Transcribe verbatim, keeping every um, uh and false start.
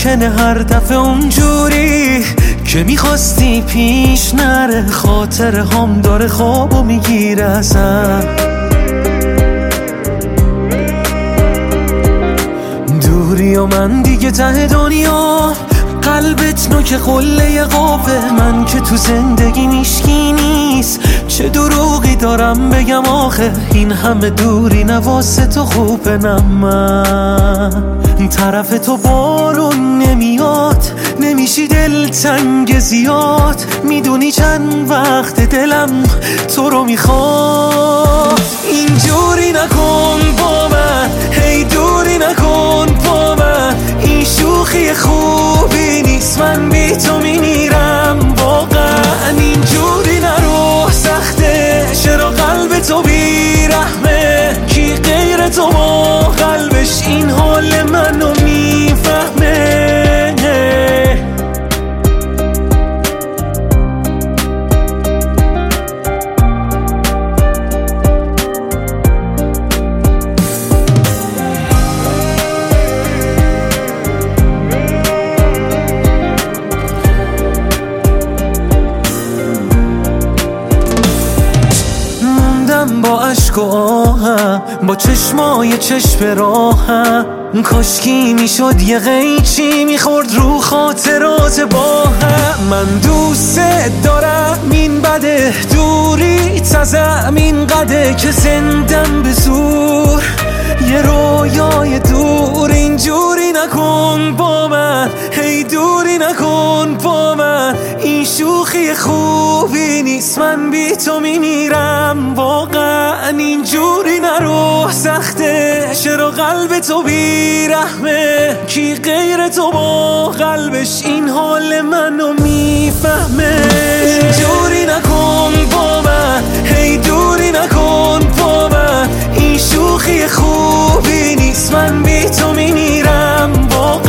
ممکنه هر دفعه اونجوری که میخواستی پیش نره، خاطر هم داره خوابو میگیره ازم. دوری و من دیگه ته دنیا، قلبت نوک قله قوه، من که تو زندگی میشکی نیست، چه دروغی دارم بگم آخه، این همه دوری نواسه تو خوبه. نه من طرف تو بارون نمیاد، نمیشی دلتنگ زیاد، میدونی چند وقت دلم تو رو میخواد. اینجوری نکن با من، هی دوری نکن با من، این شوخی خوبی نیست، من بی تو میمیرم واقعا. اینجوری نرو، سخته چرا قلب تو بیرحمه، کی غیر تو با قلبش این حال منو میفهمه. با عشق و آهم، با چشمای چشم راهم، کاشکی میشد یه قیچی میخورد رو خاطرات با هم. من دوست دارم این بده، دوری تزم این قده که زندم به زور، یه رویای دور. اینجوری نکن با من، هی دوری نکن با من، این شوخی خوبی نیست، من بی تو میمیرم واقعا. اینجوری نرو، سخته چرا قلب تو بیرحمه، کی غیر تو با قلبش این حال منو میفهمه. اینجوری نکن با من، هی دوری نکن با من، این شوخی خوبی نیست، من بی تو میمیرم واقعا.